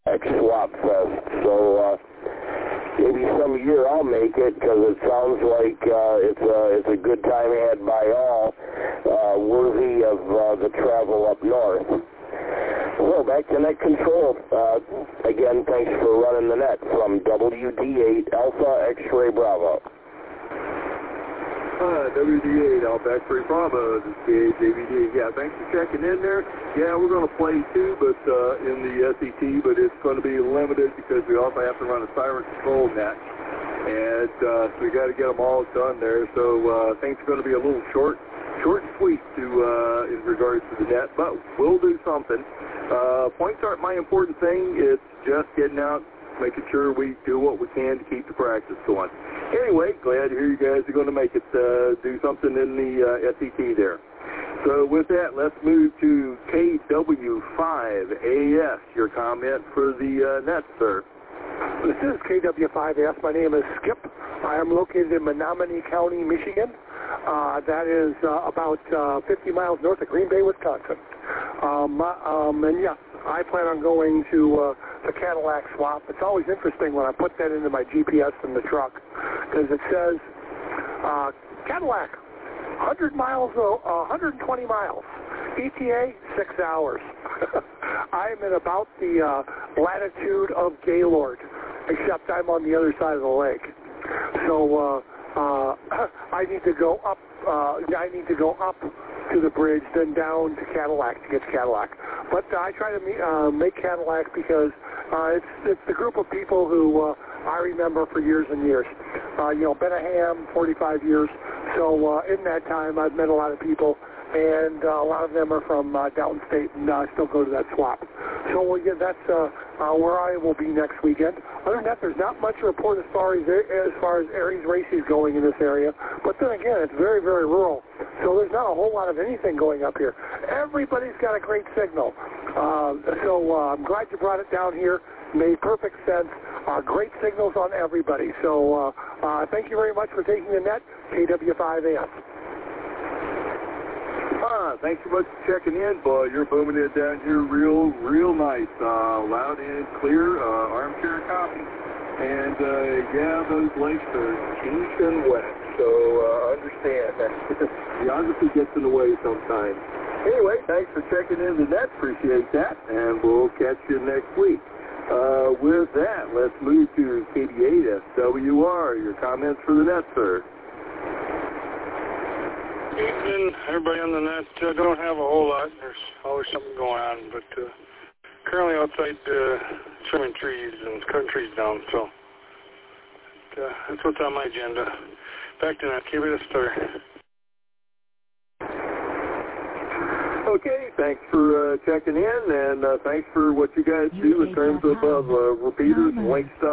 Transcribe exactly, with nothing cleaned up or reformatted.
Swap Fest. So uh, maybe some year I'll make it because it sounds like uh, it's a it's a good time had by all, uh, worthy of uh, the travel up north. So back to net control. Uh, again, thanks for running the net from W D eight Alpha X-Ray Bravo. Uh, W D eight Alpha X-Ray Bravo, this is J V D. Yeah, thanks for checking in there. Yeah, we're going to play two, but uh, in the S E T, but it's going to be limited because we also have to run a siren control net. And uh, so we got to get them all done there. So uh, things are going to be a little short, short and sweet to uh, in regards to the net, but we'll do something. Uh, points aren't my important thing. It's just getting out, making sure we do what we can to keep the practice going. Anyway, glad to hear you guys are going to make it uh, do something in the uh, S E T there. So with that, let's move to K W five A S. Your comment for the uh, net, sir. This is K W five A S. My name is Skip. I am located in Menominee County, Michigan. Uh, that is uh, about uh, fifty miles north of Green Bay, Wisconsin. Um, um, and yes, I plan on going to uh, the Cadillac swap. It's always interesting when I put that into my G P S in the truck because it says uh, Cadillac, one hundred miles, uh, one hundred twenty miles. E T A, six hours. I'm in about the uh, latitude of Gaylord, except I'm on the other side of the lake. So uh, uh, I need to go up. Uh, I need to go up to the bridge, then down to Cadillac to get to Cadillac. But uh, I try to meet, uh, make Cadillac because uh, it's it's the group of people who uh, I remember for years and years. Uh, you know, Benaham, forty-five years. So uh, in that time, I've met a lot of people, and uh, a lot of them are from uh, downstate, and I uh, still go to that swap. So well, yeah, that's uh, uh, where I will be next weekend. Other than that, there's not much to report as far as as far as Aries races going in this area. But then again, it's very, very rural, so there's not a whole lot of anything going up here. Everybody's got a great signal. Uh, so uh, I'm glad you brought it down here. Made perfect sense. Uh, great signals on everybody. So uh, uh, thank you very much for taking the net. K W five A S. Ah, thanks so much for checking in, boy. You're booming it down here real, real nice. Uh, loud and clear, uh, armchair copy. And, uh, yeah, those lakes are deep and wet. So, uh, understand that geography gets in the way sometimes. Anyway, thanks for checking in the net. Appreciate that. And we'll catch you next week. Uh, with that, let's move to K D eight S W R. Your comments for the net, sir. Evening, everybody on the net. I uh, don't have a whole lot. There's always something going on, but uh, currently outside uh, trimming trees and cutting trees down, so uh, that's what's on my agenda. Back to that. Keep it a star. Okay, thanks for uh, checking in, and uh, thanks for what you guys do in terms of uh, repeaters and link stuff.